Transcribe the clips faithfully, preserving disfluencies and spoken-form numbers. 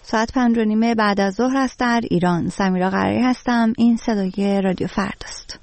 ساعت پنج و نیم بعد از ظهر است در ایران. سمیرا قراری هستم. این صدای رادیو فرداست.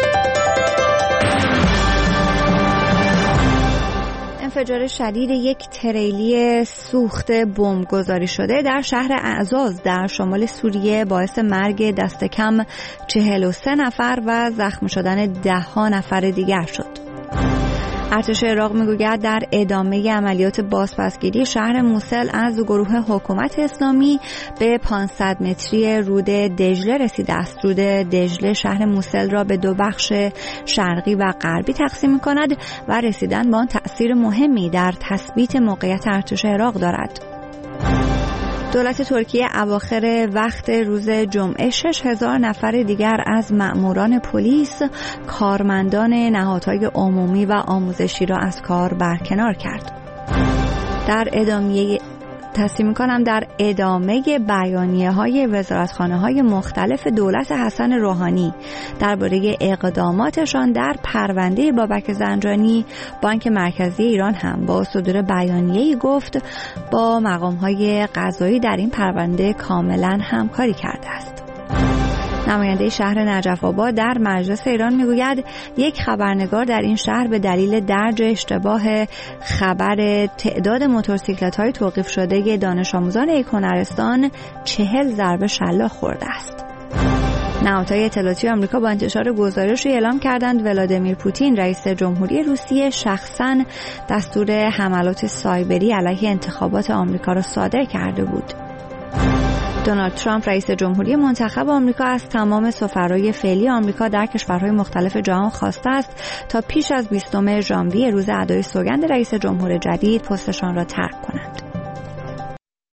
انفجار شدید یک تریلی سوخت بمب گذاری شده در شهر اعزاز در شمال سوریه باعث مرگ دست کم چهل و سه نفر و زخمی شدن ده ها نفر دیگر شد. ارتش عراق میگوید در ادامه عملیات بازپسگیری شهر موصل از گروه حکومت اسلامی به پانصد متری رود دجله رسیده است. رود دجله شهر موصل را به دو بخش شرقی و غربی تقسیم می‌کند و رسیدن به آن تأثیر مهمی در تثبیت موقعیت ارتش عراق دارد. دولت ترکیه اواخر وقت روز جمعه شش هزار نفر دیگر از مأموران پلیس، کارمندان نهادهای عمومی و آموزشی را از کار برکنار کرد. در ادامه تصمیم کنم در ادامه بیانیه های وزارتخانه های مختلف دولت حسن روحانی درباره اقداماتشان در پرونده بابک زنجانی، بانک مرکزی ایران هم با صدور بیانیه‌ای گفت با مقام های قضایی در این پرونده کاملا همکاری کرده است. نماینده شهر نجف آباد در مجلس ایران میگوید یک خبرنگار در این شهر به دلیل درج اشتباه خبر تعداد موتورسیکلت‌های توقیف شده دانش آموزان یک هنرستان چهل ضربه شلاق خورده است. نهادهای اطلاعاتی آمریکا با انتشار گزارشی اعلام کردند ولادیمیر پوتین رئیس جمهوری روسیه شخصاً دستور حملات سایبری علیه انتخابات آمریکا را صادر کرده بود. دونالد ترامپ رئیس جمهوری منتخب آمریکا از تمام سفرای فعلی آمریکا در کشورهای مختلف جهان خواسته است تا پیش از بیستم ژانویه روز ادای سوگند رئیس جمهور جدید پستشان را ترک کنند.